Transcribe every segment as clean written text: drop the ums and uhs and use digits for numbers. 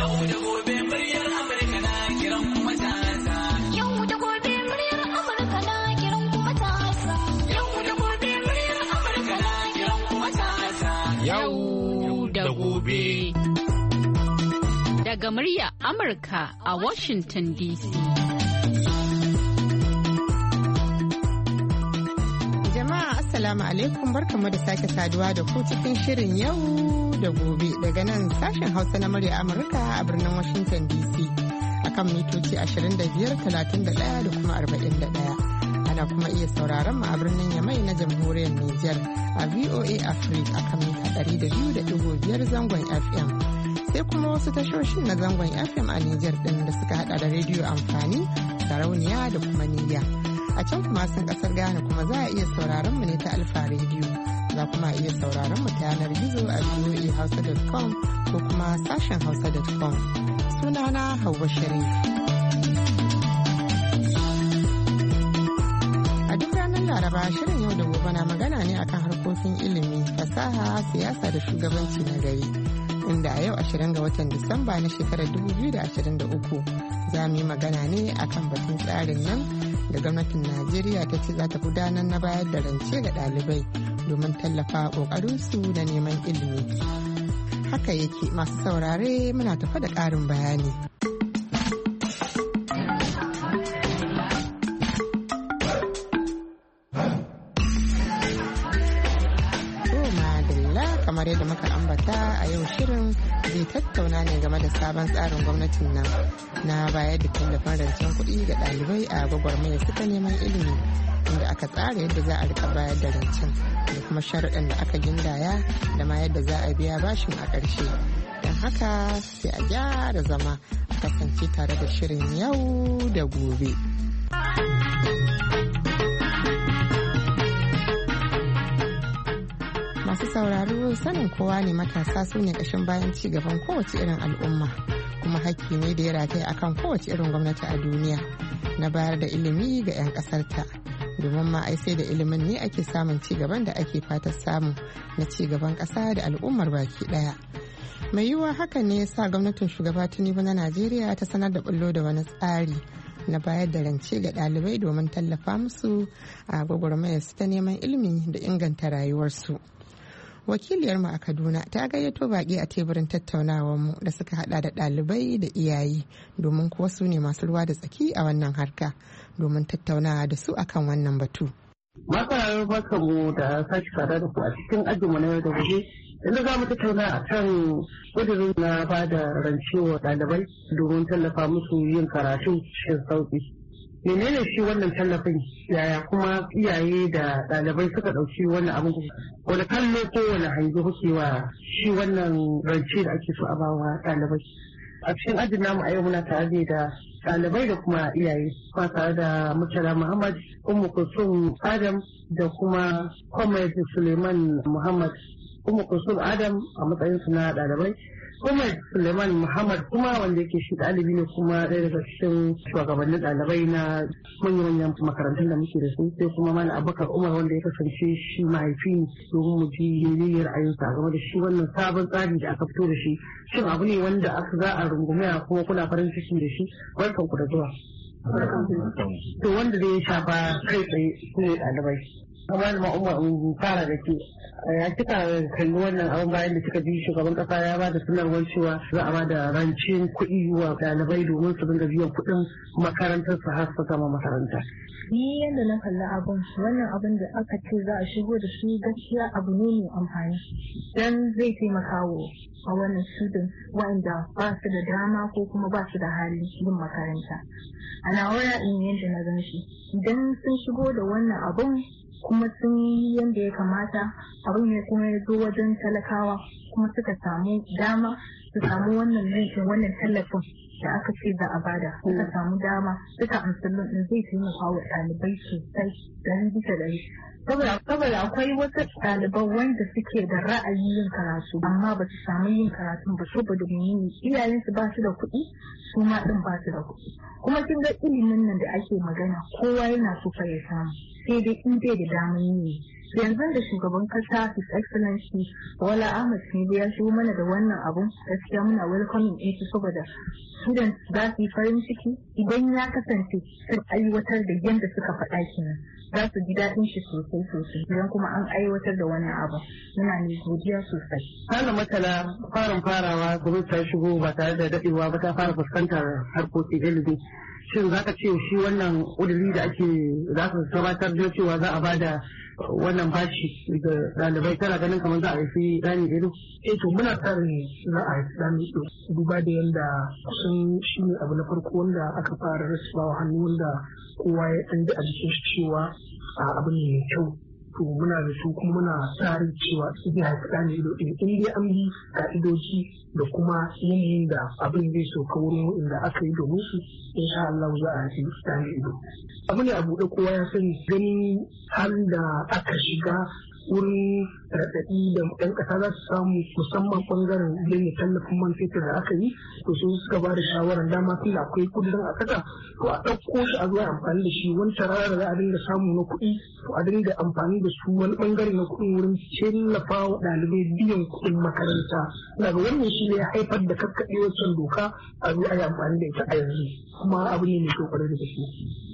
Yau da gobe muryar Amurka na kiran matasa. Yau da gobe muryar Amurka na kiran matasa. Yau da gobe muryar Amurka na kiran matasa. Yau da gobe. Daga muryar Amurka a Washington DC. Assalamu alaikum, barkamu da sake saduwa da ku cikin shirin yau da gobe daga nan sashen Hausa na murya Amurka a birnin Washington DC akan mitoci 25, 31 da kuma 41. Ana kuma iya sauraron mu a birnin Yamai na jamhuriyar Nijar a VOA Africa akan mita 200.5 zangon FM. Sai kuma wasu tashoshin na zangon FM a Nijar din da suka hada da rediyo amfani, sarauniya da kuma niyya. A can kuma sun kasar Ghana kuma za a iya sauraron mu ne ta Alfa Radio. Za kuma iya sauraron mu ta yanar gizo a voahausa.com ko kuma sashen hausa.com. Sunana Hauwa Sharif. A duk ranar Laraba shirin yau da gobe na magana ne akan harkokin ilimi, fasaha, siyasa da shugabanci na gari. Inda a yau 20 ga watan Disamba na shekarar 2023 za mu yi magana ne akan batun tsarin nan da gwamnatin Najeriya ta ce za ta gudanar na bayar da rance ga ɗalibai domin tallafa ƙoƙarinsu da neman ilimi. Haka yake masu saurare muna tafa da ƙarin bayani. Kamar yadda muka ambata a yau shirin zai tattauna ne game da sabon tsarin gwamnatin nan na bayar da tallafin rancen kuɗi ga ɗalibai a gwagwarmaya suka neman ilimi, inda aka tsara yadda za a rika bayar da rancen da kuma sharuɗan da aka gindaya da ma yadda za a biya bashin a ƙarshe. Don haka sai a gyara zama a kasance tare da shirin yau da gobe. Masu sauraro sanin kowa ne matasa su ne ƙashin bayan ci gaban kowace irin al'umma, kuma hakki ne da ya rataya akan kowace irin gwamnati a duniya na bayar da ilimi ga 'yan ƙasarta, domin ma ai sai da ilimin ne ake samun ci gaban da ake fatan samu na ci gaban ƙasa da al'ummar baki ɗaya. Mai yiwuwa haka ne ya sa gwamnatin shugaba Tinubu na Najeriya ta sanar da bullo da wani tsari na bayar da rance ga ɗalibai domin tallafa musu a gwagwarmayar su ta neman ilimi da inganta rayuwarsu. Wakiliyarmu a Kaduna ta gayyato baƙi a teburin tattaunawarmu da suka hada da ɗalibai da iyaye, domin kuwa su ne masu ruwa da tsaki a wannan harka, domin tattaunawa da su akan wannan batu. Masarar barkanmu da sake sada da ku a cikin ajinmu na yau da gobe, inda za mu tattauna a kan ƙudurin na ba da rance wa ɗalibai domin tallafa musu yin karatu cikin sauƙi. Menene shi wannan tallafin, yaya kuma iyaye da ɗalibai suka ɗauki wannan abin, wani kallo ko wani hangi kuke wa shi wannan rance da ake so a bawa ɗalibai. A cikin ajin namu a yau muna tare da ɗalibai da kuma iyaye, kuma tare da Murtala Muhammad, Ummu Kulsum Adam da kuma Comrade Suleiman Muhammad. Ummu Kulsum Adam a matsayinsu na ɗalibai, Comrade Suleiman Muhammad kuma wanda yake shi ɗalibi ne kuma ɗaya daga cikin shugabannin ɗalibai na manyan makarantun da muke da su, sai kuma Malam Abubakar Umar wanda ya kasance shi mahaifi ne, domin mu ji yayin ra'ayinsa game da shi wannan sabon tsari da aka fito da shi. Shin abu ne wanda aka za a rungume kuma kuna farin ciki da shi? Barkan ku da zuwa. To wanda zai shafa kai tsaye su ne ɗalibai. Kamar ma'umma in fara da ke, ya kika kalli wannan abin bayan da kika ji shugaban kasa ya ba da sanarwar cewa za a ba da rancen kuɗi wa ɗalibai domin su dinga biyan kuɗin makarantar su har su gama makaranta. Ni yadda na kalli abin, wannan abin da aka ce za a shigo da shi gaskiya abu ne mai amfani, dan zai taimaka wa a wannan students wanda ba su da dama ko kuma ba su da hali yin makaranta. Ana waya in yadda na gan shi, idan sun shigo da wannan abin kuma sun yi yadda ya kamata, abin ya kuma ya zo wajen talakawa kuma suka samu dama su samu wannan yankin wannan tallafin da aka ce za a bada, suka samu dama suka amsalin din zai taimaka wa ɗalibai sosai 100%. Saboda akwai wasu ɗaliban wanda suke da ra'ayin yin karatu amma ba su samu yin karatun ba saboda iyayensu ba su da kuɗi, su ma ɗin ba su da kuɗi. Kuma kin ga ilimin nan da ake magana kowa yana so fa ya samu, sai dai in bai da daman yi yanzu da shugaban kasa His Excellency Bola Ahmed Tinubu ya shigo mana da wannan abun gaskiya muna welcoming din shi saboda students za su yi farin ciki idan ya kasance sun aiwatar da yadda suka faɗa kenan za su ji daɗin shi sosai idan kuma an aiwatar da wannan abu muna ne godiya sosai. Hana matala farawa gwamnati ta shigo ba tare da daɗewa ba ta fara fuskantar harkokin ilimi. Shin za ka ce shi wannan ƙuduri da ake za su gabatar da cewa za a ba da wannan bashi ga ɗalibai tana ganin kamar za a haifi ɗani ido? To muna tsarin za a haifi ɗani ido duba da yadda kusan shi ne abu na farko wanda aka fara rasuwa hannu wanda kowa ya ɗan ji a jikin shi cewa abu ne mai kyau. To muna da su kuma muna tsarin cewa su zai haifi ɗani ido in dai an bi ka'idoji da kuma yanayin da abin zai sauka wurin inda aka yi domin su insha Allah za a haifi ɗani ido. Abu ne a buɗe kowa ya sani ganin halin da aka shiga wurin raɗaɗi da ɗan ƙasa za su samu musamman ɓangaren janye tallafin man fetur da aka yi to su suka ba da shawarar dama tun da akwai kudirin a ƙasa to a ɗauko shi a zuwa amfani da shi wancan rana da za a dinga samu na kuɗi to a dinga amfani da su wani ɓangare na kuɗin wurin tallafa wa ɗalibai biyan kuɗin makaranta daga wannan shi ne ya haifar da kakkaɓe wancan doka a zo a yi amfani da ita a yanzu kuma abu ne mai kyau kwarai da gaske.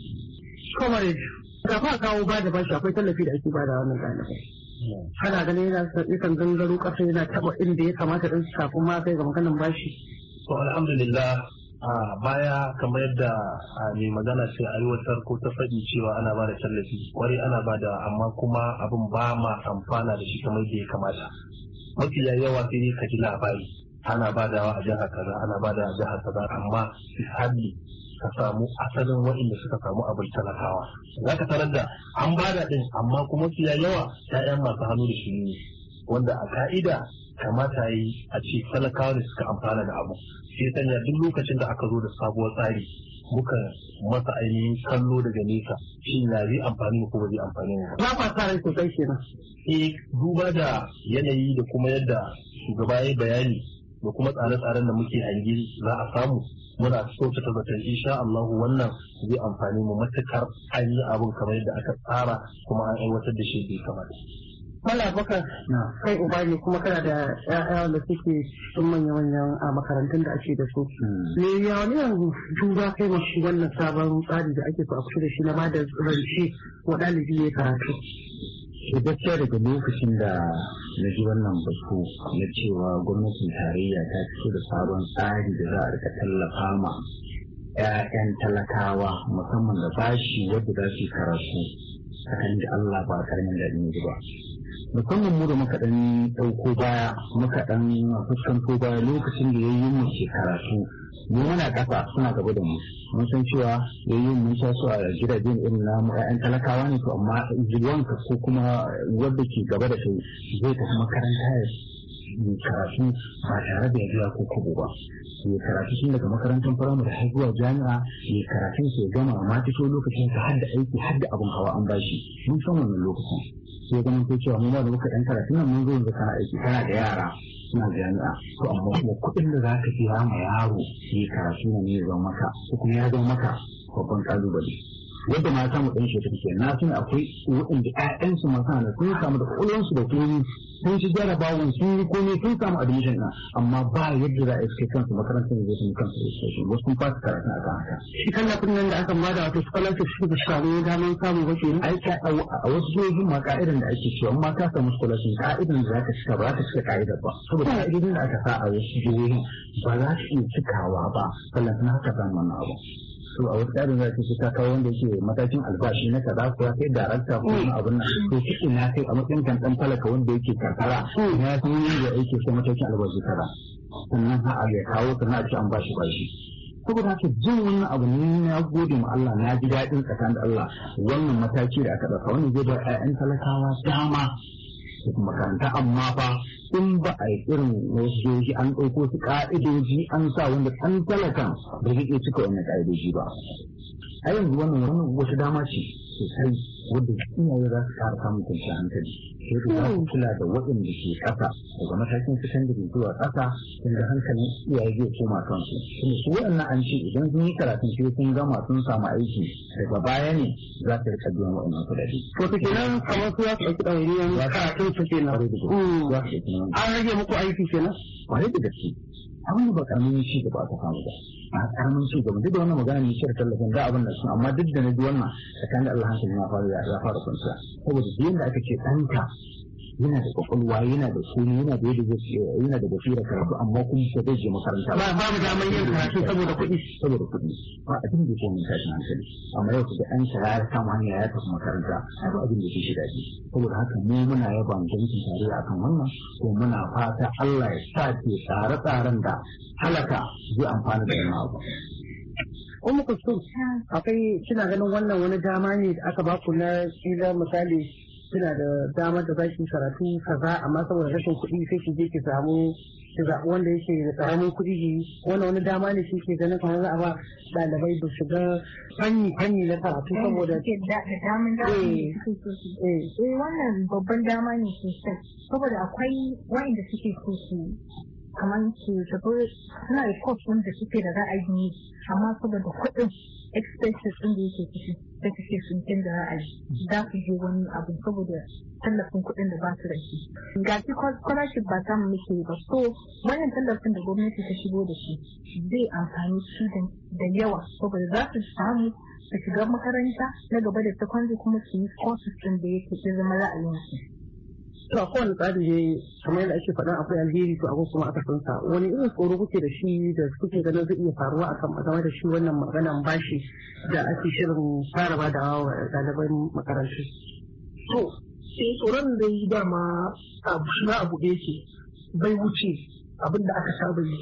Comrade, kafin a kawo ba da bashi akwai tallafi da ake ba da wannan ɗalibai. Ana ganin yakan gangaro ƙasa yana taɓa inda ya kamata ɗin kafin ma kai ga maganin bashi. To alhamdulillah a baya kamar yadda mai magana ce aiwatar ko ta faɗi cewa ana ba da tallafi kwarai ana ba da amma kuma abin ba ma amfana da shi kamar da ya kamata. Mafiya yawa sai dai ka ji labari ana ba da a jihar kaza ana ba da a jihar kaza amma haddi ka samu asalin waɗanda suka samu abin talakawa za ka tarar da an bada ɗin amma kuma fiya yawa ƴaƴan masu hannu da shi ne wanda a ka'ida kamata yi a ce talakawa da suka amfana da abu sai sanya duk lokacin da aka zo da sabuwar tsari muka masa ainihin kallo daga nesa shi na zai amfani ko ba zai amfani ba. Ba fa sa rai sosai kenan. Duba da yanayi da kuma yadda shugaba ya bayani da kuma tsare-tsaren da muke hangi za a samu muna kyautata zaton insha Allah wannan zai amfani mu matukar an yi abin kamar yadda aka tsara kuma an aiwatar da shi bai kamata. Mala Bakar, kai uba ne kuma kana da ƴaƴa da suke cikin manya-manyan a makarantun da ake da su. Me ya wani yanzu duba kai mashi wannan sabon tsari da ake so a fito da shi na ba da rance wa ɗalibi ya karatu. Gaskiya daga lokacin da na ji wannan batu na cewa gwamnatin tarayya ta fito da sabon tsari da za a rika tallafa ma 'ya'yan talakawa musamman da bashi wadda za su yi karatu tsakanin da Allah ba karamin daɗin ji ba. Musamman mu da muka ɗan ɗauko baya muka ɗan fuskanto baya lokacin da yayin mu ke karatu mu muna ƙasa suna gaba da mu mun san cewa yayin mun taso a gidajen irin namu 'ya'yan talakawa ne to amma zuwanka ko kuma wadda ke gaba da kai zai tafi makaranta ya karatu ba tare da ya biya ko kobo ba ya karatu tun daga makarantar firamare har zuwa jami'a ya karatun sai gama amma fito lokacin sa har da aiki har da abin hawa an bashi mun san wannan lokacin sai ganin ko cewa mun ba da muka dan karatu nan mun zo yanzu kana aiki kana da yara suna jami'a to amma kuma kuɗin da za ka biya ma yaro ya karatu ne ya zama maka ko kuma ya zama maka babban kalubale yadda ma samu ɗan shekaru ke na tun akwai waɗanda ƴaƴansu masu hana sun samu da ƙwaƙwalwarsu da komi sun ci jarabawan sun yi komai sun samu admission na amma ba yadda za a iske kansu makarantar da zai kansu registration wasu kun fasa karatun a kan haka. Shi tallafin nan da aka bada wato scholarship shi da samu damar samu ba ke aiki a wasu sojojin ma ka'idan da ake cewa amma ka samu scholarship ka'idan da za ka cika ba za ka cika ka'idar ba saboda ka'idodin da aka sa a wasu jihohin ba za su iya cikawa ba sannan haka samu wannan abu. to a wasu tsarin za su ta kawo wanda yake matakin albashi na kaza ko ya kai darakta ko wani abun nan to shi ina kai a matsayin kan dan talaka wanda yake karkara ya san yadda yake so matakin albashi kaza sannan ha ya kawo sannan a ci an bashi bashi saboda haka jin wannan abu ne na gode ma Allah na ji daɗin tsakanin da Allah wannan mataki da aka ɗauka wannan zai ba 'ya'yan talakawa dama su makaranta amma fa in ba a yi irin wasu jihohi an ɗauko su ƙa'idoji an sa wanda ɗan talakan ba zai iya cika wannan ƙa'idoji ba a yanzu wannan wata dama ce sosai wanda iyaye za su ƙara samun kwanciyar hankali. Sai da za su kula da waɗanda ke ƙasa daga matakin sakandare zuwa ƙasa inda hankalin iyaye zai koma kansu. Kuma su waɗannan an ce idan sun yi karatun sai sun gama sun samu aiki daga baya ne za su rika biyan waɗannan kuɗaɗe. To ta kenan kamar su za su ɗauki ɗawainiyar karatun su kenan. An rage muku aiki kenan? Kwarai da gaske. Abin da ba karamin ci gaba aka samu ba. A karamin ci gaba duk da wannan magana ne shirin tallafin da abin da sun amma duk da na ji wannan tsakanin da Allah hankali ya fara kwanciya. Saboda duk yadda aka ce ɗanka yana da kwakwalwa yana da suni yana da yadda zai yana da basira karatu amma kuma ba zai je makaranta ba babu damar yin karatu saboda kuɗi ba abin da ke mun tashin hankali amma yau da an shara ya samu hanya ya tafi makaranta a ba abin da ke shi daɗi saboda haka mu muna yaba mu gwamnatin tarayya akan wannan ko muna fata Allah ya sa ke tsare-tsaren da halaka zai amfana da wannan abu. Kuma kusur akwai kina ganin wannan wani dama ne da aka baku na kila misali suna da damar da za ki karatu kaza amma saboda rashin kuɗi sai ki je ki samu ki zaɓi wanda yake da ƙaramin kuɗi ki wannan wani dama ne shi ke ganin kamar za a ba ɗalibai da shiga fanni na karatu saboda wannan babban dama ne sosai saboda akwai wa'inda suke so su kamar su tafi suna da course wanda suke da ra'ayi amma saboda kuɗin expenses ɗin da yake ciki da kake sun canza ra'ayi za su je wani abu saboda tallafin kuɗin da ba su da shi. Ga shi scholarship ba samu muke ba so wannan tallafin da gwamnati ta shigo da shi zai amfani student da yawa saboda za su samu su shiga makaranta na gaba da secondary kuma su yi courses ɗin da yake zama ra'ayinsu. To a kowane tsari ne kamar yadda ake faɗa akwai alheri to akwai kuma aka sansa wani irin tsoro kuke da shi da kuke ganin zai iya faruwa a kan game da shi wannan maganan bashi da ake shirin fara ba da ɗaliban makarantu. To tsoron da yi dama abu da yake bai wuce abin da aka saba yi.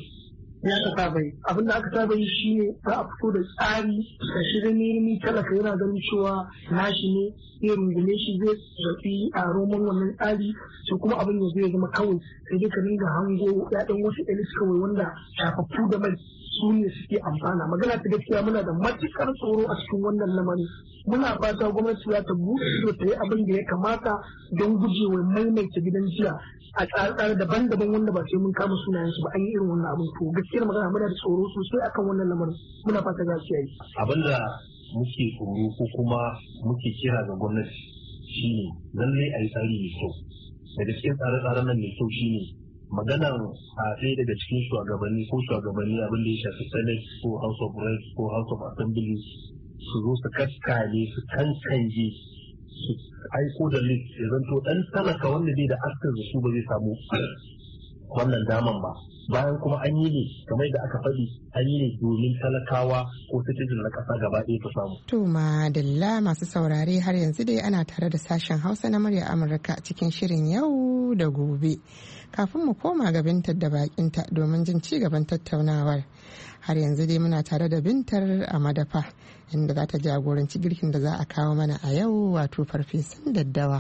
Abin da aka saba yi shi ne za a fito da tsari da shirin nemi talaka yana ganin cewa nashi ne ya rungume shi zai zafi a roman wannan tsari sai kuma abin da zai zama kawai sai dai ka ringa hango yaɗan wasu elis kawai wanda shafaffu da mai su ne suke amfana magana ta gaskiya muna da matukar tsoro a cikin wannan lamarin muna fata gwamnati za ta buɗe ido ta yi abin da ya kamata don gujewa maimaita gidan jiya a tsare-tsare daban-daban wanda ba sai mun kama sunayensu ba an yi irin wannan abin to gaskiyar magana muna da tsoro sosai akan wannan lamarin muna fata za su yi abinda muke tsoro ko kuma muke kira ga gwamnati shine lallai a yi tsari mai kyau daga cikin tsare-tsaren nan mai kyau shine maganar a ɗaya daga cikin shugabanni abin da ya shafi senate ko house of reps ko house of assembly su zo su kaskale su kankanje su aiko da list ya zanto ɗan talaka wanda bai da askar da su ba zai samu wannan daman ba bayan kuma an yi ne kamar da aka faɗi an yi ne domin talakawa ko citizen na ƙasa gaba ɗaya ta samu. To madalla masu saurare har yanzu dai ana tare da sashen Hausa na murya Amurka cikin shirin yau da gobe. Kafin mu koma ga Bintar da bakinta domin jin ci gaban tattaunawar. Har yanzu dai muna tare da Bintar a madafa inda za ta jagoranci girkin da za a kawo mana a yau wato farfesun daddawa.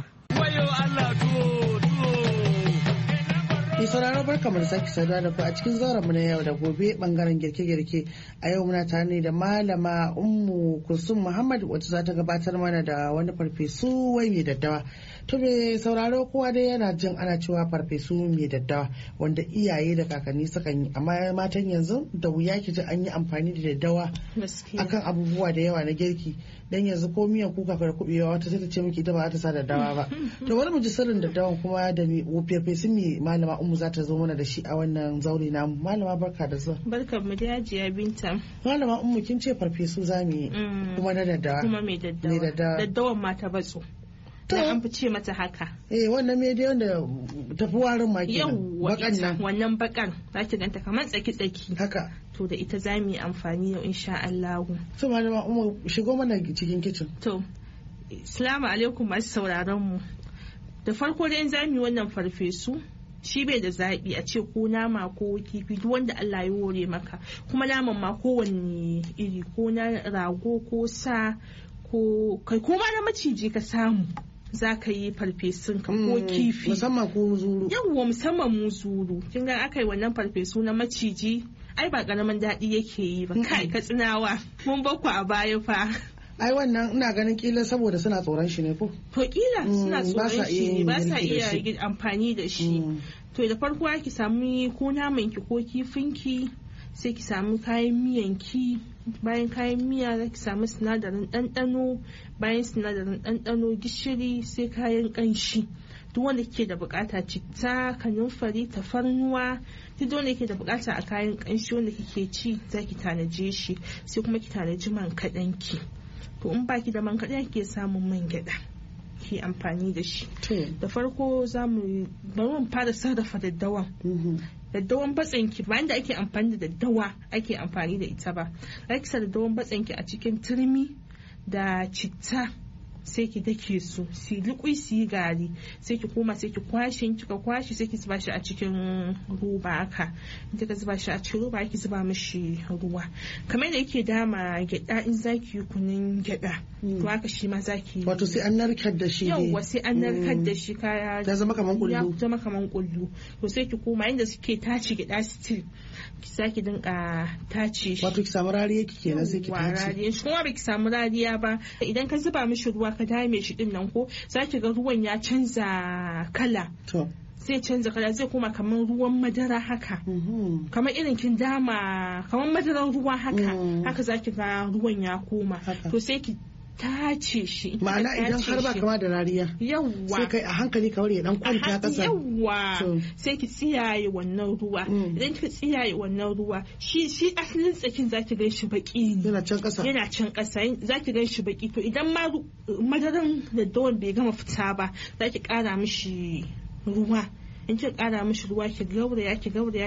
Mai sauraro barka mu da sake saduwa da ku a cikin zauren mu na yau da gobe bangaren girke-girke a yau muna tare ne da malama Ummu Kulsum Muhammad wacce za ta gabatar mana da wani farfesu wai mai daddawa. To mai sauraro kowa dai yana jin ana cewa farfesu mai daddawa wanda iyaye da kakanni sukan yi amma matan yanzu da wuya ki ji an yi amfani da daddawa akan abubuwa da yawa na girki dan yanzu ko miyan kuka da kubewa wata sai ta ce miki ita ba za ta sa daddawa ba. To wani mu ji sirrin daddawan kuma da farfesu mai malama Ummu za ta zo mana da shi a wannan zaure namu. Malama barka da zuwa. Barka mu da Hajiya Binta. Malama Ummu kin ce farfesu za mu yi kuma na daddawa. Kuma mai daddawa. Daddawan ma ta batso. To an fi ce mata haka. Wannan me dai wanda tafi warin ma kenan. Bakan nan. Wannan bakan za ki ganta kamar tsaki-tsaki. Haka. To da ita za mu yi amfani yau insha Allah. To malama Ummu shigo mana cikin kicin. To Assalamu alaikum masu sauraron mu. Da farko dai za mu yi wannan farfesu. Shi bai da zaɓi a ce ko nama ko kifi duk wanda Allah ya hore maka kuma naman ma kowanne iri ko na rago ko sa ko kai ko ma na maciji ka samu za ka yi farfesun ka ko kifi musamman ko muzuru yawwa musamman muzuru kin ga aka yi wannan farfesu na maciji ai ba karamin daɗi yake yi ba kai ka tsinawa mun bakku a baya fa ai wannan ina ganin kila saboda suna tsoron shi ne ko to kila suna tsoron shi ne ba sa iya amfani da shi to da farko ki samu ko naman ki ko kifin ki sai ki samu kayan miyan ki bayan kayan miya za ki samu sinadarin ɗanɗano bayan sinadarin ɗanɗano gishiri sai kayan ƙanshi duk wanda kike da bukata citta kanumfari tafarnuwa duk wanda kike da bukata a kayan ƙanshi wanda kike ci za ki tanaje shi sai kuma ki tanaji man kaɗan ki to in baki da man kaɗan ke samun man gyaɗa ki amfani da shi da farko bari mu fara sarrafa daddawan daddawan batsanki bayan da ake amfani da daddawa ake amfani da ita ba za ki sa daddawan batsanki a cikin turmi da citta sai ki dake su liƙui su yi gari sai ki koma sai ki kwashe kika kwashe sai ki zuba shi a cikin roba haka in kika zuba shi a cikin roba ki zuba mishi ruwa kamar da yake dama gyada in zaki yi kunun gyada to haka shi ma zaki wato sai an narkar da shi yawa sai an narkar da shi kaya ya zama kaman kullu to sai ki koma inda suke tace gyada still ki saki dinka tace shi wato ki samu rariya kike kenan sai ki tace rariya shi kuma baki samu rariya ba idan ka zuba mishi ruwa ka dame shi din nan ko zaki ga ruwan ya canza kala zai canza kala zai koma kamar ruwan madara haka kamar irin kin dama kamar madaran ruwa haka zaki ga ruwan ya koma to sai ki tace shi ma'ana idan har ba kama da rariya yawwa sai kai a hankali kawar ya dan kwanta kasa yawwa sai ki tsiyaye wannan ruwa idan kika tsiyaye wannan ruwa shi asalin tsakin zaki gan shi baki ne yana can kasa zaki gan shi baki to idan ma madaran da dawan bai gama fita ba zaki kara mishi ruwa in ki kara mishi ruwa ki gauraya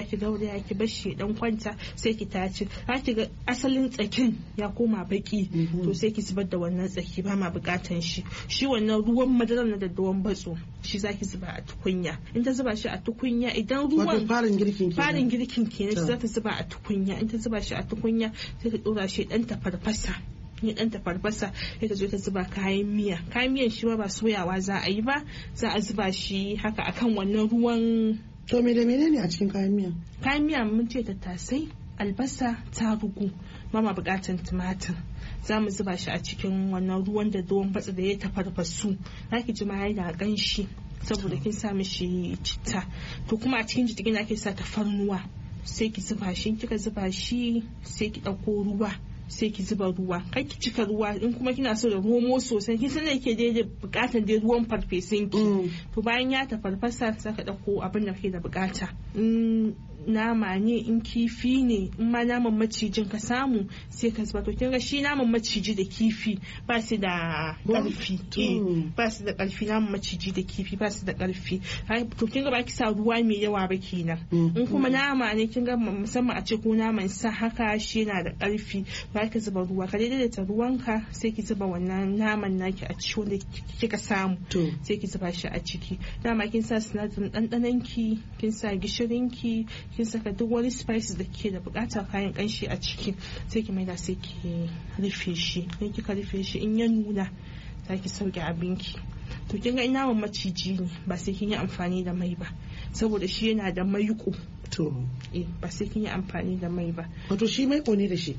ki bar shi dan kwanta sai ki tace ki ga asalin tsakin ya koma baki to sai ki zubar da wannan tsaki ba ma bukatan shi wannan ruwan madarar na daddawan batso shi zaki zuba a tukunya in ta zuba shi a tukunya idan ruwan farin girkin kenan za ta zuba a tukunya in ta zuba shi a tukunya sai ta dora shi dan ta farfasa ya dan ta farfasa sai ta zo ta zuba kayan miyan shi ba soyawa za a yi ba za a zuba shi haka akan wannan ruwan to me da menene a cikin kayan miya mun ce tattasai albasa tarugu ba ma bukatan tumatir za mu zuba shi a cikin wannan ruwan da ruwan batsa da ya tafarfasu zaki ji ma yana ganshi saboda kin sa mishi citta to kuma a cikin jikin ake sa tafarnuwa sai ki zuba shi kika zuba shi sai ki dauko ruwa sai ki zuba ruwa kai ki cika ruwa in kuma kina so da romo sosai kin san yake daidai bukatar dai ruwan farfesun ki to bayan ya tafarfasa saka dauko abin da kake da bukata nama ne in kifi ne in ma naman macijin ka samu sai ka zuba to kin ga shi naman maciji da kifi ba su da karfi ba su da karfi naman maciji da kifi ba su da karfi to kin ga ba ki sa ruwa mai yawa ba kenan in kuma nama ne kin ga musamman a ce ko naman sa haka shi yana da karfi ba ka zuba ruwa ka daidaita ruwanka sai ki zuba wannan naman naki a ciki wanda kika samu sai ki zuba shi a ciki dama kin sa sinadarin ɗanɗanon ki kin sa gishirin ki kin saka duk wani spices da ke da bukatar kayan kanshi a ciki sai ki maida sai ki rufe shi in kika rufe shi in ya nuna za ki sauke abinki to kin ga naman maciji ne ba sai kin yi amfani da mai ba saboda shi yana da maiko to ba sai kin yi amfani da mai ba wato shi maiko ne da shi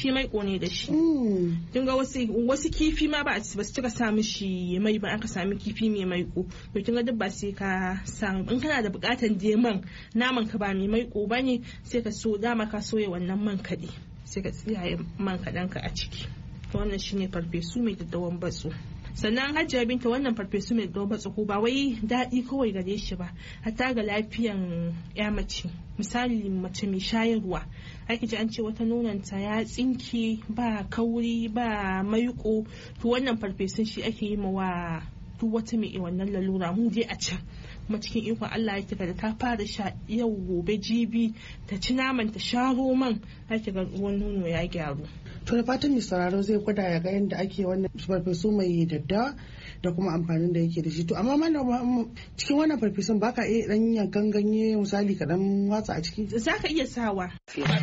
kin ga wasu kifi ma ba su cika sa mishi mai ba aka sami kifi mai maiko to kin ga duk ba sai ka samu in kana da bukatan man naman ka ba mai maiko bane sai ka so dama ka soya wannan man kaɗe sai ka tsiyaye man kaɗan ka a ciki to wannan shine farfesu mai daddawan batso sannan Hajiya Binta wannan farfesu mai daddawan batso ko ba wai daɗi kawai gare shi ba hatta ga lafiyan ya mace misali mace mai shayarwa ake ji an ce wata nonanta ya tsinke ba kauri ba maiko to wannan farfesun shi ake yi wa duk wata mai wannan lalura mu dai a can kuma cikin ikon Allah ya kika da ta fara sha yau gobe jibi ta ci naman ta sha roman ake ga ruwan nono ya gyaru to da fatan mai sauraro zai gwada ya ga yadda ake wannan farfesu mai daddawa da kuma amfanin da yake da shi to amma malama cikin wannan farfesun baka iya dan yankan ganye misali ka dan watsa a ciki zaka iya sawa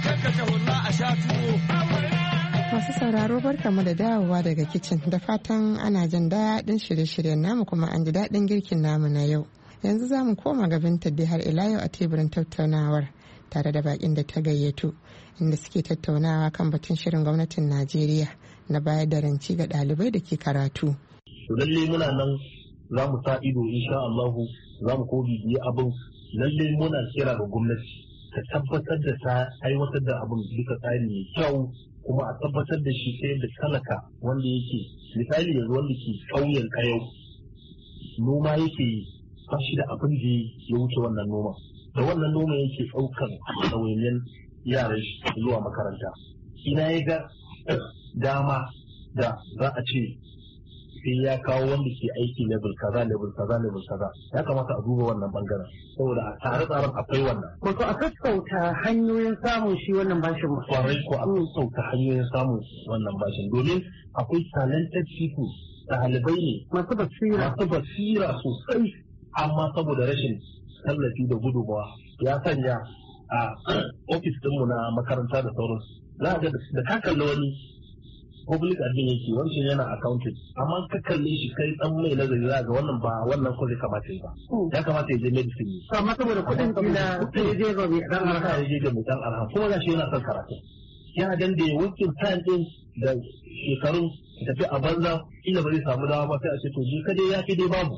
masu sauraro barkamu da dawowa daga kicin da fatan ana jin daɗin shirye-shiryen namu kuma an ji daɗin girkin namu na yau yanzu za mu koma ga Binta har ila yau a teburin tattaunawar tare da bakin da ta gayyato inda suke tattaunawa kan batun shirin gwamnatin Najeriya na bayar da ranci ga ɗalibai da ke karatu. Lalle muna nan za mu sa ido insha Allahu, za mu ko bibiyi abin. Lalle muna kira ga gwamnati ta tabbatar da ta aiwatar da abin duka tsari mai kyau, kuma a tabbatar da shi ta yadda talaka wanda yake misali yanzu wanda ke ƙauyen Kayau noma yake yi, ba shi da abin da ya wuce wannan noma, da wannan noma yake ɗaukan ɗawainiyar yaran shi zuwa makaranta. Ina ya ga dama da za a ce sai ya kawo wanda ke aiki level kaza ya kamata a duba wannan bangaren, saboda a tsare-tsaren akwai wannan. Wato a sassauta hanyoyin samun shi wannan bashin. Kwarai ko a sassauta hanyoyin samun wannan bashin, domin akwai talented people, ɗalibai ne masu basira sosai, amma saboda rashin tallafi da gudunmawa ya sanya a ofis ɗinmu na makaranta da sauransu. Za a ga da ka kalli wani public admin yake wancan yana accounting, amma ka kalle shi kai dan mai nazari za ga wannan ba wannan ko zai kamata ba, ya kamata ya je medicine ne, amma saboda kudin kila sai ya je ga mai dan arha, ya je ga mai dan arha, kuma gashi yana son karatu, yana dan da working time din da shekarun tafi a banza, ila ba zai samu dama ba, sai a ce to je ka dai ya fi dai babu.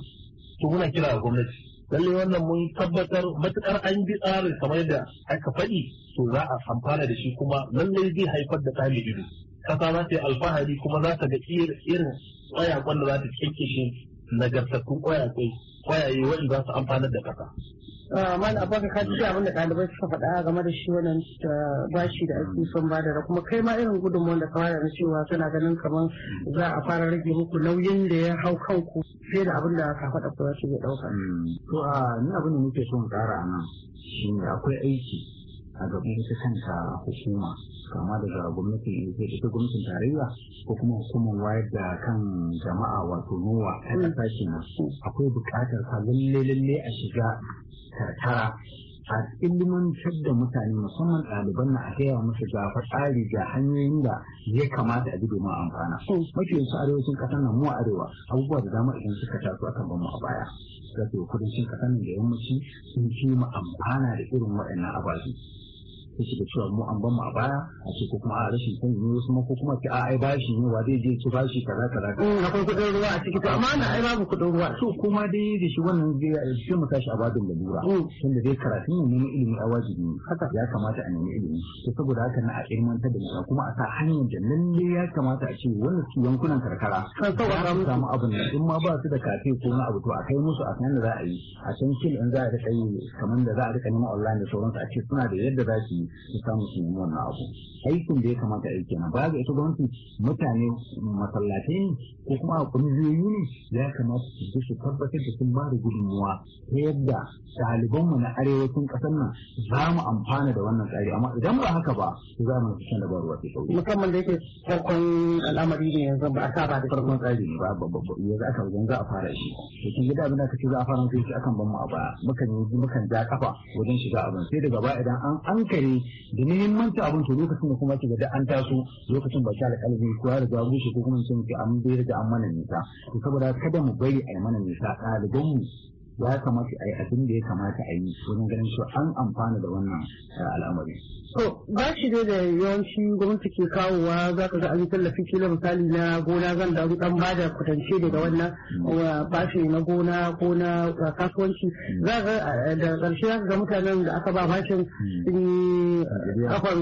To muna kira ga gwamnati lalle wannan mun tabbatar matukar an bi tsarin kamar yadda aka faɗi, to za a amfana da shi, kuma lalle zai haifar da ɗalibi ido. Kasa za ta yi alfahari, kuma za ta ga irin kwayakon da za ta kyanke shi nagartattun kwayaye wanda za su amfanar da kasa. Malam Abubakar, ka ji abin da ɗalibai suka faɗa game da shi wannan bashi da ake son bada, da kuma kai ma irin gudunmawar da ka bada na cewa suna ganin kamar za a fara rage muku nauyin da ya hau kanku fiye da abin da ka faɗa ku za su iya ɗauka. To ni abin da muke son ƙara a nan shi ne akwai aiki a gaban ita kanta hukuma, kama daga gwamnatin tarayya ko kuma hukumar wayar da kan jama'a wato NOWA ta ƙasa kenan. Akwai buƙatar ka lalle a shiga karkara a ilimantar da mutane musamman ɗaliban na a gaya musu ga tsari ga hanyoyin da ya kamata a bi domin amfana. Mafi yanzu arewacin ƙasar nan mu a arewa abubuwa da dama idan suka taso akan bamu a baya. Gaske kudancin ƙasar nan da yammaci sun fi mu amfana da irin waɗannan ababe. Sai da cewa mu an ban mu a baya a ce ko kuma a rashin sani ne wasu ko kuma ce a ai bashi ne wa zai je ci bashi kaza. Akwai kuɗin ruwa a ciki, to amma na ai babu kuɗin ruwa. So kuma dai da shi wannan zai mu tashi a babin da lura. Tunda dai karatun ne neman ilimi a wajibi ne. Haka ya kamata a nemi ilimi. To saboda haka na a ilmantar da mutane kuma a sa hanyar da lalle ya kamata a ce wannan su yankunan karkara. Za su samu abin da in ma ba su da kafe ko na abu to a kai musu a kan da za a yi. A can kin in za a rika yi kamar da za a rika neman online da sauransu a ce suna da yadda za su yi su samu su yi wannan abu. Aikin da ya kamata a yi kenan. Ba ga ita gwamnati mutane masallatai ne ko kuma a kungiyoyi ne ya kamata su su tabbatar da sun ba da gudunmuwa ta yadda ɗalibanmu na arewacin ƙasar nan za mu amfana da wannan tsari, amma idan ba haka ba su za mu cikin dabarwa sai kawai. Musamman da yake farkon al'amari ne yanzu ba a saba da farkon tsari ne ba yanzu aka wajen za a fara shi. To kin gida abin da kace za a fara sai shi akan ban mu a baya mukan ja kafa wajen shiga abin sai daga baya idan an ankare da muhimmanci abin to lokacin da kuma kiga da an taso lokacin ba sha da kalbi ko ya riga bushe ko kuma sun ce an bai da an mana nisa. To saboda kada mu bari a yi mana nisa, ɗalibanmu ya kamata a yi abin da ya kamata a yi wajen ganin cewa an amfana da wannan al'amari. So ba shi dai da yawanci gwamnati ke kawowa za ka ga an yi tallafi kila misali na gona, zan da dan ba da kwatance daga wannan bashi na gona ko na kasuwanci. Za ka da ƙarshe za ka ga mutanen da aka ba bashin sun yi kafan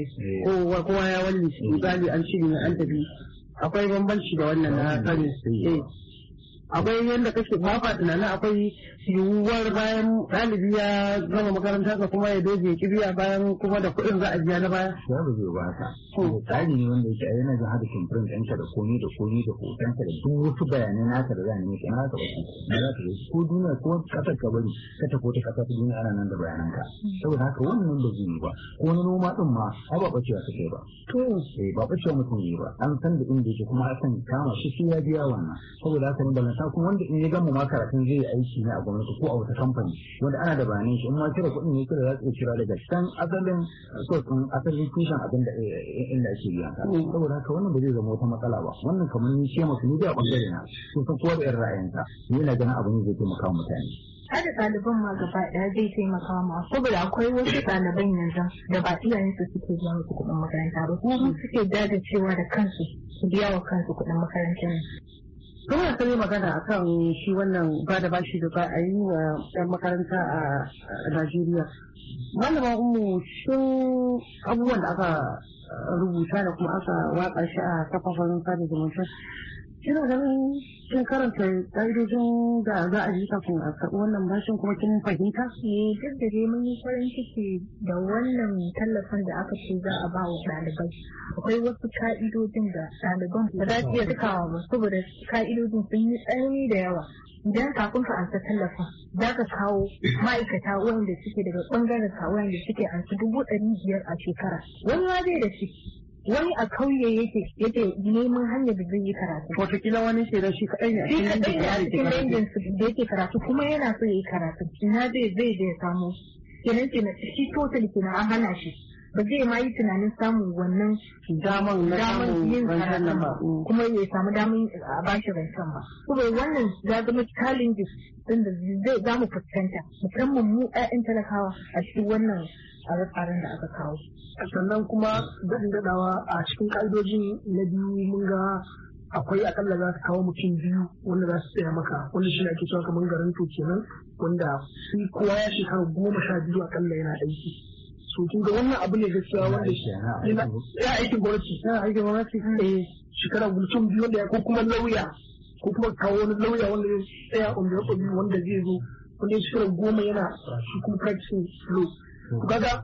kowa ya walli misali an shiri an tafi. Akwai bambanci da wannan na sani. Akwai yadda kake ba tunanin akwai yiwuwar bayan ɗalibi ya gama makaranta ka kuma ya doge kibiya bayan kuma da kuɗin za a biya na baya. Ya ba zai ba haka. Tsari ne wanda yake a yana jin hada kimfirin ɗanka da komi da hotonka da duk wasu bayanai naka da za a nemi kana haka ba su. Na za ka yi ko duniya ko ƙasar ka bari ka tafi wata ƙasa ta duniya ana nan da bayananka. Saboda haka wannan ba zai yi ba. Ko na noma ɗin ma ai ba ɓacewa ta kai ba. Ba ɓacewa mutum yi ba. An san da inda yake kuma akan kama shi sai ya biya wannan. Saboda haka ne balanta kuma wanda in ya gama ma karatun zai yi aiki ne a gwamnati ko a wata kamfani wanda ana da bayanan shi in ma cire kuɗin ne kira za su cira daga can asalin tushen abin da inda ake biyan ka. Saboda haka wannan ba zai zama wata matsala ba. Wannan kamar ni ce masu ni da bangare na sun san kowa da irin ra'ayinsa ni na ganin abin zai taimaka wa mutane. Hada ɗaliban ma gaba ɗaya zai taimaka ma saboda akwai wasu ɗaliban yanzu da ba iyayensu suke biya musu kuɗin makaranta ba kuma suke cewa da kansu su biya wa kansu kuɗin makarantar ne. Kuma sai magana akan shi wannan ba da bashi da ba a yi wa 'yan makaranta a Najeriya. Malama Ummu shin abubuwan da aka rubuta da kuma aka watsa shi a kafafen sada zumunta kina ganin kin karanta ƙa'idojin da za a yi kafin a karɓi wannan bashin kuma kin fahimta? Duk da dai mun yi farin ciki da wannan tallafin da aka ce za a ba wa ɗalibai. Akwai wasu ka'idojin da ɗaliban ba za su iya dukawa ba saboda ka'idojin sun yi tsanani da yawa. Idan kafin ka ansa tallafin za ka kawo ma'aikata wanda suke daga ɓangaren ka wanda suke ansa 500,000 a shekara. Wani ma zai da shi. Wani a kauye yake neman hanyar da zai yi karatu. Wataƙila wani ke da shi kaɗai ne a cikin dangin da yake karatu kuma yana so ya yi karatu. Ina zai ya samu. Kenan shi total kenan an hana shi. Ba zai ma yi tunanin samun wannan daman yin karatu kuma ya samu daman a bashi rancen ba. Saboda wannan ya zama challenges din da za mu fuskanta musamman mu 'ya'yan talakawa a cikin wannan tsare-tsaren da aka kawo. Sannan kuma daɗawa a cikin ƙa'idojin na biyu mun ga akwai akalla za su kawo mutum biyu wanda za su tsaya maka wanda shi ake cewa kamar garanto kenan wanda su kowa ya shekara 12 akalla yana aiki. So kin ga wannan abu ne gaskiya wanda ya aikin gwamnati shekara mutum biyu wanda ya ko kuma lauya ko kuma kawo wani lauya wanda zai tsaya on the record wanda zai zo wanda ya shekara 10 yana shi kuma practicing law. Kaga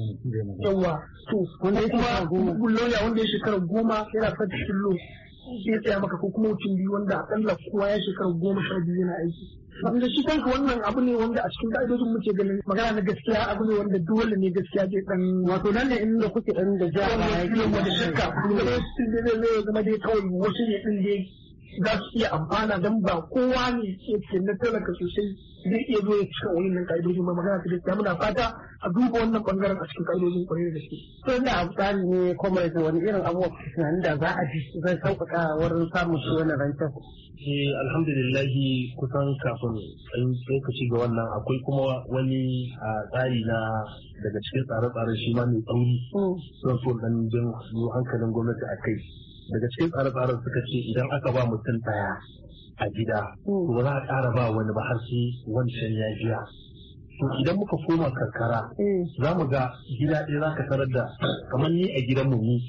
yawa to wanda ya kuma lauya wanda ya shekara 10 yana practicing law sai tsaya maka ko kuma mutum biyu wanda akalla kowa ya shekara 12 yana aiki. Wanda shi kanka wannan abu ne wanda a cikin ka'idojin muke ganin magana na gaskiya abu ne wanda dole ne gaskiya zai dan wato nan ne inda kuke dan da jama'a yake wanda shakka kuma zai zama dai kawai wasu ne din dai za su iya amfana don ba kowa ne ke na talaka sosai zai iya zo ya cika wani nan ka'idojin ba magana ta gaskiya muna fata a duba wannan bangaren a cikin ka'idojin kwarai da gaske. To da abu tsari ne kuma da wani irin abubuwa tunanin da za a ji zai sauƙaƙa wurin samun shi wannan rancen. Alhamdulillahi kusan kafin an lokaci ga wannan akwai kuma wani tsari na daga cikin tsare-tsaren shi ma mai tsauri son so dan jin hankalin gwamnati a kai. Daga cikin tsare-tsaren suka ce idan aka ba mutum ɗaya a gida to ba za a ƙara ba wani ba har sai wancan ya biya. To idan muka koma karkara za mu ga gida ɗaya za ka tarar da kamar ni a gidanmu mu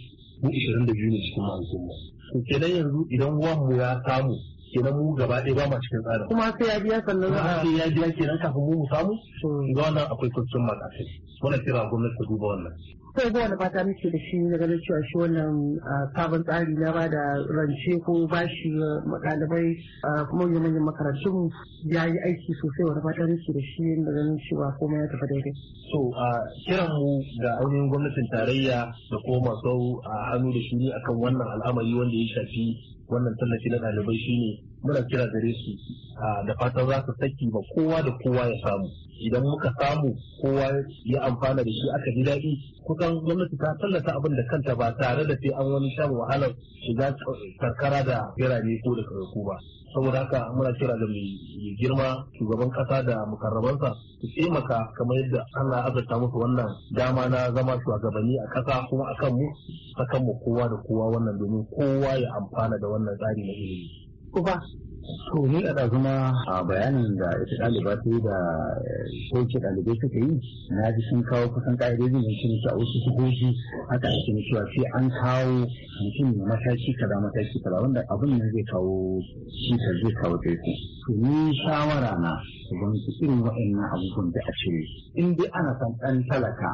22 ne cikin al'umma. To kenan yanzu idan uwanmu ya samu kenan mu gaba ɗaya ba ma cikin tsarin. Kuma sai ya biya sannan za a sai ya biya kenan kafin mu samu. Ga wannan akwai kwacin matakai. Wannan kira gwamnati ta duba wannan. Sai ga wani fata muke da shi na ganin cewa shi wannan sabon tsari na ba da rance ko bashi ɗalibai kuma manyan makarantun ya yi aiki sosai wani fata muke da shi na ganin cewa komai ya tafi daidai. So kiran mu ga ainihin gwamnatin tarayya da kuma masu hannu da shuni akan wannan al'amari wanda ya shafi wannan tallafi na ɗalibai shine muna kira gare su da fatan za su saki ba kowa da kowa ya samu idan muka samu kowa ya amfana da shi aka ji daɗi kusan gwamnati ta tallata abin da kanta ba tare da sai an wani shan wahalar shiga karkara da birane ko da karku ba saboda haka muna kira da mai girma shugaban kasa da mukarrabansa su taimaka kamar yadda Allah azurta musu wannan dama na zama shugabanni a kasa kuma akan mu kowa da kowa wannan domin kowa ya amfana da wannan tsari na ilimi. Uba. To ni a zama a bayanin da ita ɗaliba ta yi da sauke ɗalibai suka yi na ji sun kawo kusan ƙa'idojin da sun a wasu sukoki haka a cikin cewa sai an kawo mutum mataki kaza wanda abin nan zai kawo shi zai kawo taiku. To ni shawara na gwamnati irin waɗannan abubuwan da a cire in dai ana san ɗan talaka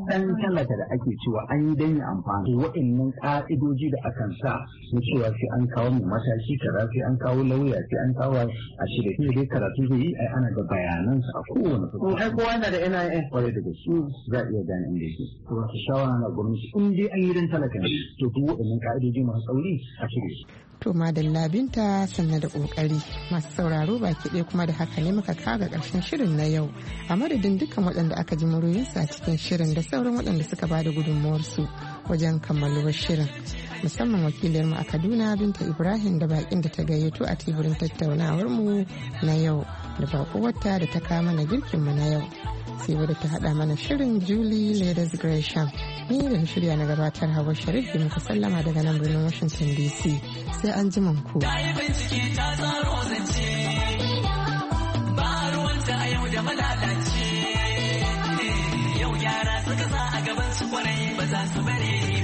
da ake cewa an yi dan ya amfani waɗannan ƙa'idoji da akan sa na cewa sai an kawo mai mataki kaza sai an kawo lauya sai an kawo a shirye shi dai karatu zai yi ai ana da bayanansa a kowane fuska. Ai kowa na da NIN. Kwarai da gaske za a iya gane inda yake. To wasu shawara na gwamnati in dai an yi dan talaka ne to duk waɗannan ƙa'idoji masu tsauri a shirye su. To madalla Binta sanna da kokari masu sauraro baki ɗaya kuma da haka ne muka kaga ƙarshen shirin na yau a madadin dukkan waɗanda aka ji muryoyinsu a cikin shirin da sauran waɗanda suka ba da gudunmawarsu wajen kammaluwar shirin musamman wakiliyarmu a Kaduna Binta Ibrahim da bakin da ta gayyato a teburin tattaunawar mu na yau da baƙuwarta da ta kawo mana girkinmu na yau. Sai wadda ta haɗa mana shirin Julie Ladies Gresham. Ni da shirya na gabatar Hawa Sharif da muka sallama daga nan birnin Washington DC. Sai an ji ku. Yau yara suka sa a gaban su kwarai ba za su bare